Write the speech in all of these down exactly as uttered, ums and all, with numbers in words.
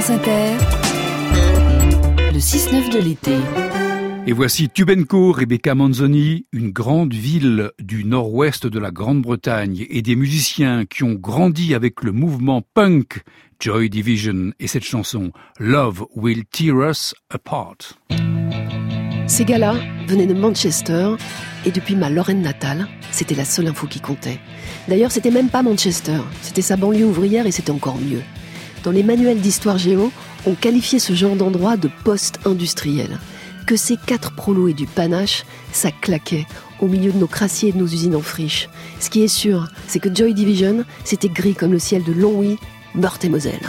France Inter, le six neuf de l'été. Et voici Tubenco, Rebecca Manzoni, une grande ville du nord-ouest de la Grande-Bretagne et des musiciens qui ont grandi avec le mouvement punk, Joy Division, et cette chanson Love Will Tear Us Apart. Ces gars-là venaient de Manchester et depuis ma Lorraine natale, c'était la seule info qui comptait. D'ailleurs, c'était même pas Manchester, c'était sa banlieue ouvrière et c'était encore mieux. Dans les manuels d'histoire géo, on qualifiait ce genre d'endroit de post-industriel. Que ces quatre prolos et du panache, ça claquait au milieu de nos crassiers et de nos usines en friche. Ce qui est sûr, c'est que Joy Division, c'était gris comme le ciel de Longwy, Meurthe-et-Moselle.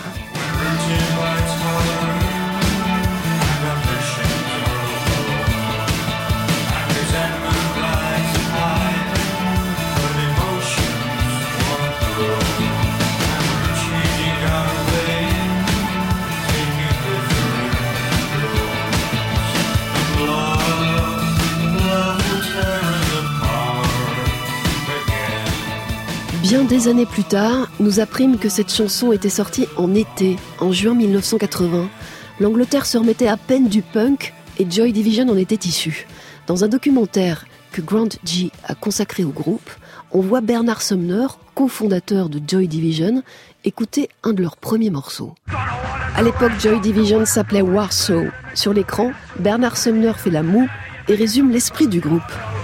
Bien des années plus tard, nous apprîmes que cette chanson était sortie en été, en juin mille neuf cent quatre-vingts. L'Angleterre se remettait à peine du punk et Joy Division en était issue. Dans un documentaire que Grant G a consacré au groupe, on voit Bernard Sumner, cofondateur de Joy Division, écouter un de leurs premiers morceaux. À l'époque, Joy Division s'appelait Warsaw. Sur l'écran, Bernard Sumner fait la moue et résume l'esprit du groupe.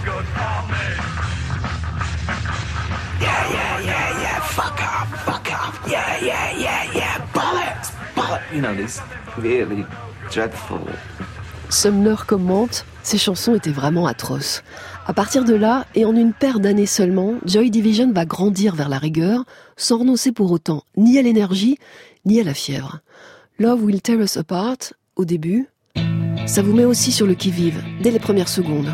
Yeah, yeah, yeah, yeah, bullets, bullets. You know, this really dreadful. Sumner commente, ces chansons étaient vraiment atroces. À partir de là, et en une paire d'années seulement, Joy Division va grandir vers la rigueur, sans renoncer pour autant ni à l'énergie, ni à la fièvre. Love Will Tear Us Apart, au début, ça vous met aussi sur le qui-vive, dès les premières secondes.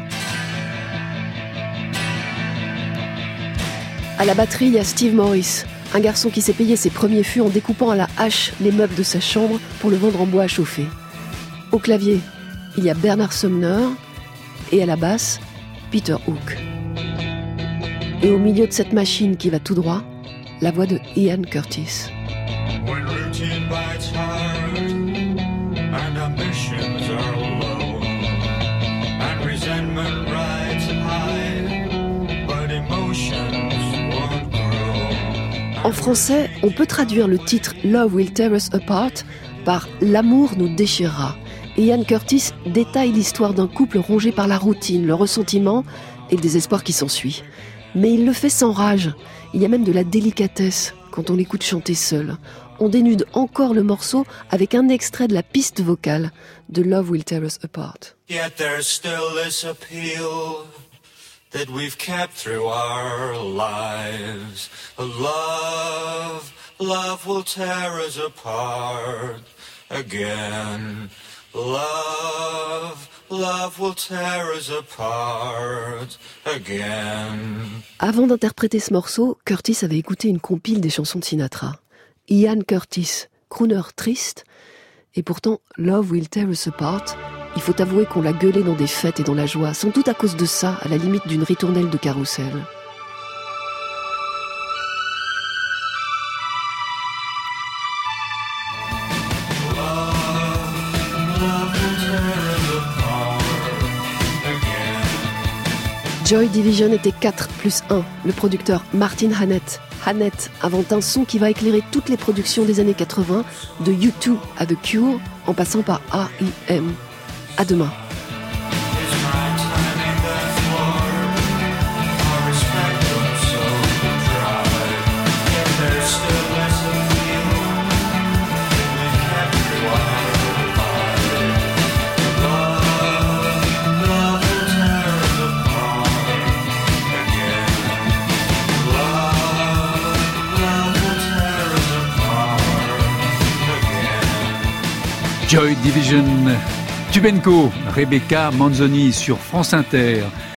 À la batterie, il y a Steve Morris, un garçon qui s'est payé ses premiers fûts en découpant à la hache les meubles de sa chambre pour le vendre en bois à chauffer. Au clavier, il y a Bernard Sumner et à la basse, Peter Hook. Et au milieu de cette machine qui va tout droit, la voix de Ian Curtis. When routine bites hard and ambitions are low and resentment rides high but emotions won't grow. En français, on peut traduire le titre Love Will Tear Us Apart par L'amour nous déchirera. Et Ian Curtis détaille l'histoire d'un couple rongé par la routine, le ressentiment et le désespoir qui s'ensuit. Mais il le fait sans rage. Il y a même de la délicatesse quand on l'écoute chanter seul. On dénude encore le morceau avec un extrait de la piste vocale de Love Will Tear Us Apart. Yet there's still this appeal that we've kept through our lives. Love, love will tear us apart again. Love, love will tear us apart again. Avant d'interpréter ce morceau, Curtis avait écouté une compile des chansons de Sinatra. Ian Curtis, crooner triste, et pourtant Love Will Tear Us Apart, il faut avouer qu'on l'a gueulé dans des fêtes et dans la joie, sans doute à cause de ça, à la limite d'une ritournelle de carrousel. Joy Division était quatre plus un. Le producteur Martin Hannett. Hannett invente un son qui va éclairer toutes les productions des années quatre-vingts, de U deux à The Cure, en passant par R E M. À demain. Joy Division, Tubenco, Rebecca Manzoni sur France Inter.